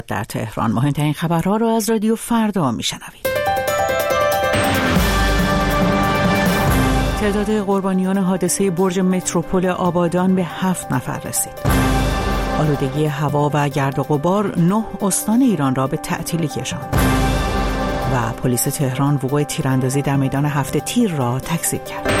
در تهران. مهمترین خبرها را از رادیو فردا میشنوید. تعداد قربانیان حادثه برج متروپول آبادان به 7 نفر رسید. آلودگی هوا و گرد و غبار 9 استان ایران را به تعطیلی کشاند. و پلیس تهران وقوع تیراندازی در میدان 7 تیر را تکذیب کرد.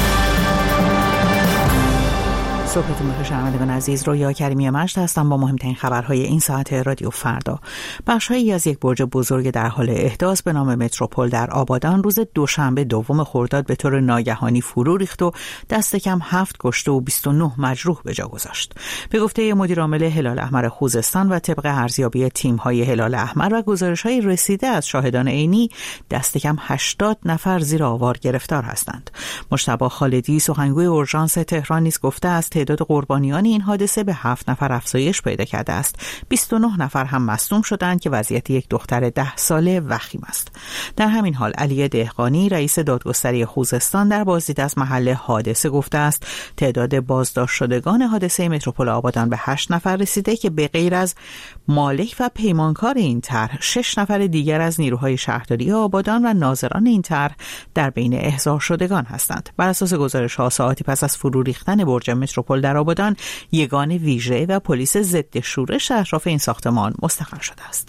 صبحتون بخیر شنوندگان عزیز، رویا کریمی مجد هستم با مهمترین خبرهای این ساعت رادیو فردا. بخش‌هایی از یک برج بزرگ در حال احداث به نام متروپول در آبادان روز دوشنبه دوم خرداد به طور ناگهانی فرو ریخت و دست کم 7 کشته و 29 مجروح به جا گذاشت. به گفته مدیر عامل هلال احمر خوزستان و طبق ارزیابی تیم‌های هلال احمر و گزارش‌های رسیده از شاهدان عینی، دست کم 80 نفر زیر آوار گرفتار هستند. مجتبی خالدی سخنگوی اورژانس تهران نیز گفته است تعداد قربانیان این حادثه به 7 نفر افزایش پیدا کرده است. 29 نفر هم مصدوم شدند که وضعیت یک دختر 10 ساله وخیم است. در همین حال علی دهقانی رئیس دادگستری خوزستان در بازدید از محل حادثه گفته است تعداد بازداشت شدگان حادثه متروپول آبادان به 8 نفر رسیده که به غیر از مالک و پیمانکار این طرح 6 نفر دیگر از نیروهای شهرداری آبادان و ناظران این طرح در بین احضار شدگان هستند. بر اساس گزارش‌ها ساعتی پس از فرو ریختن برج متروپول در آبادان، یگان ویژه و پلیس ضد شورش اطراف این ساختمان مستقر شده است.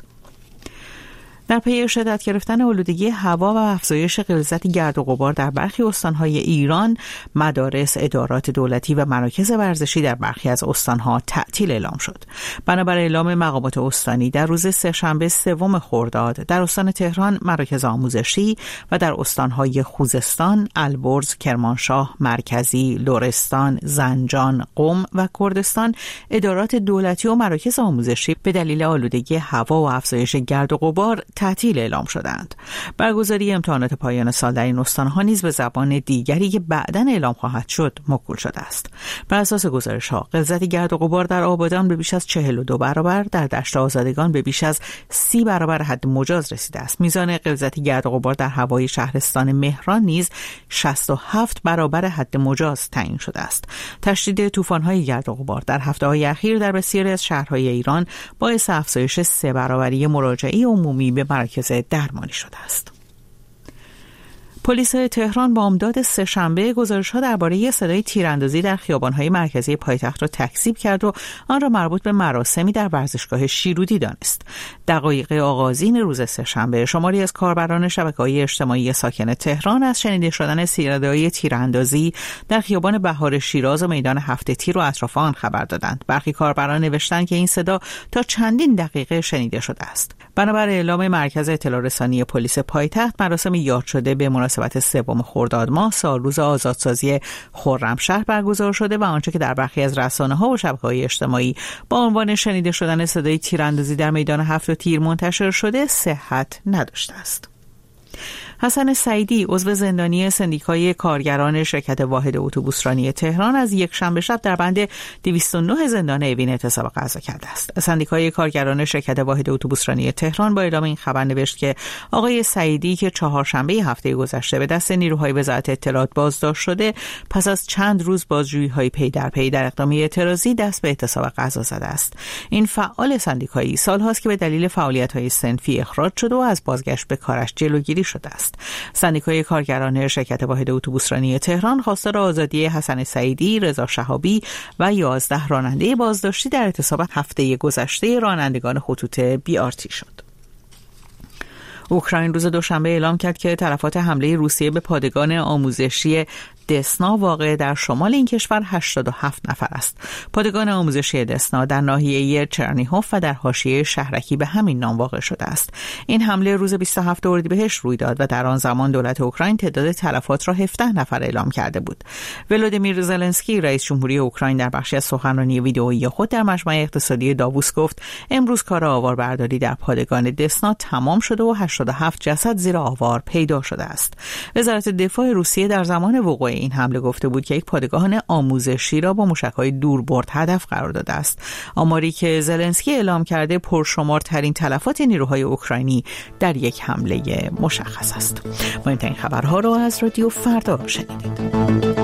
در پی شدت گرفتن آلودگی هوا و افزایش غلظت گرد و غبار در برخی استان‌های ایران، مدارس، ادارات دولتی و مراکز ورزشی در برخی از استان‌ها تعطیل اعلام شد. بنابر اعلام مقامات استانی در روز سه‌شنبه سوم خرداد در استان تهران مراکز آموزشی و در استان‌های خوزستان، البرز، کرمانشاه، مرکزی، لرستان، زنجان، قم و کردستان ادارات دولتی و مراکز آموزشی به دلیل آلودگی هوا و افزایش گرد و غبار تعطیل اعلام شدند. برگزاری امتحانات پایان سال در این استان‌ها نیز به زبان دیگری که بعداً اعلام خواهد شد موکول شده است. بر اساس گزارش‌ها غلظت گرد و غبار در آبادان به بیش از 42 برابر، در دشت آزادگان به بیش از 30 برابر حد مجاز رسیده است. میزان غلظت گرد و غبار در هوای شهرستان مهران نیز 67 برابر حد مجاز تعیین شده است. تشدید طوفان‌های گرد و غبار در هفته‌های اخیر در بسیاری از شهرهای ایران باعث افزایش 3 برابری مراجعه عمومی به مراکز درمانی شده است. پلیس تهران با امداد سه‌شنبه گزارش‌ها درباره صدای تیراندازی در خیابان‌های مرکزی پایتخت را تکذیب کرد و آن را مربوط به مراسمی در ورزشگاه شیرودی دانست. دقایق آغازین روز سه‌شنبه شماری از کاربران شبکه‌های اجتماعی ساکن تهران از شنیده شدن صدای تیراندازی در خیابان بهار شیراز و میدان 7 تیر و اطراف آن خبر دادند. برخی کاربران نوشتند که این صدا تا چندین دقیقه شنیده شده است. بنابر اعلام مرکز اطلاع رسانی پلیس پایتخت، مراسم یاد شده به مناسبت سوم خرداد ماه سالروز آزادسازی خرمشهر برگزار شده و آنچه که در برخی از رسانه‌ها و شبکه‌های اجتماعی با عنوان شنیده شدن صدای تیراندازی در میدان 7 تیر منتشر شده صحت نداشته است. حسن سعیدی عضو زندانی سندیکای کارگران شرکت واحد اتوبوسرانی تهران از یک شنبه شب در بند 209 زندان اوین اعتصاب غذا کرده است. سندیکای کارگران شرکت واحد اتوبوسرانی تهران با اعلام این خبر نوشت که آقای سعیدی که چهارشنبه هفته گذشته به دست نیروهای وزارت اطلاعات بازداشت شده، پس از چند روز بازجویی‌های پی در پی در اقدامی اعتراضی دست به اعتصاب غذا زده است. این فعال سندیکایی سال‌هاست که به دلیل فعالیت‌های صنفی اخراج شده و از بازگشت به کارش جلوگیری شده است. سندیکای کارگران شرکت واحد اتوبوسرانی تهران خواستار آزادی حسن سعیدی، رضا شهابی و 11 راننده بازداشتی در اعتصاب هفته گذشته رانندگان خطوط BRT شد. اوکراین روز دوشنبه اعلام کرد که تلفات حمله روسیه به پادگان آموزشی دسنا واقع در شمال این کشور 87 نفر است. پادگان آموزشی دسنا در ناحیه چرنیهوف و در حاشیه شهرکی به همین نام واقع شده است. این حمله روز 27 اردیبهشت روی داد و در آن زمان دولت اوکراین تعداد تلفات را 17 نفر اعلام کرده بود. ولودیمیر زلنسکی رئیس جمهوری اوکراین در بخشی از سخنرانی ویدئویی خود در مجمع اقتصادی داووس گفت امروز کار آواربرداری در پادگان دسنا تمام شده و 87 جسد زیر آوار پیدا شده است. وزارت دفاع روسیه در زمان وقوع این حمله گفته بود که یک پادگان آموزشی را با موشک‌های دوربرد هدف قرار داده است. آماری که زلنسکی اعلام کرده پرشمارترین تلفات نیروهای اوکراینی در یک حمله مشخص است. مهمترین خبرها را از رادیو فردا شنیدید.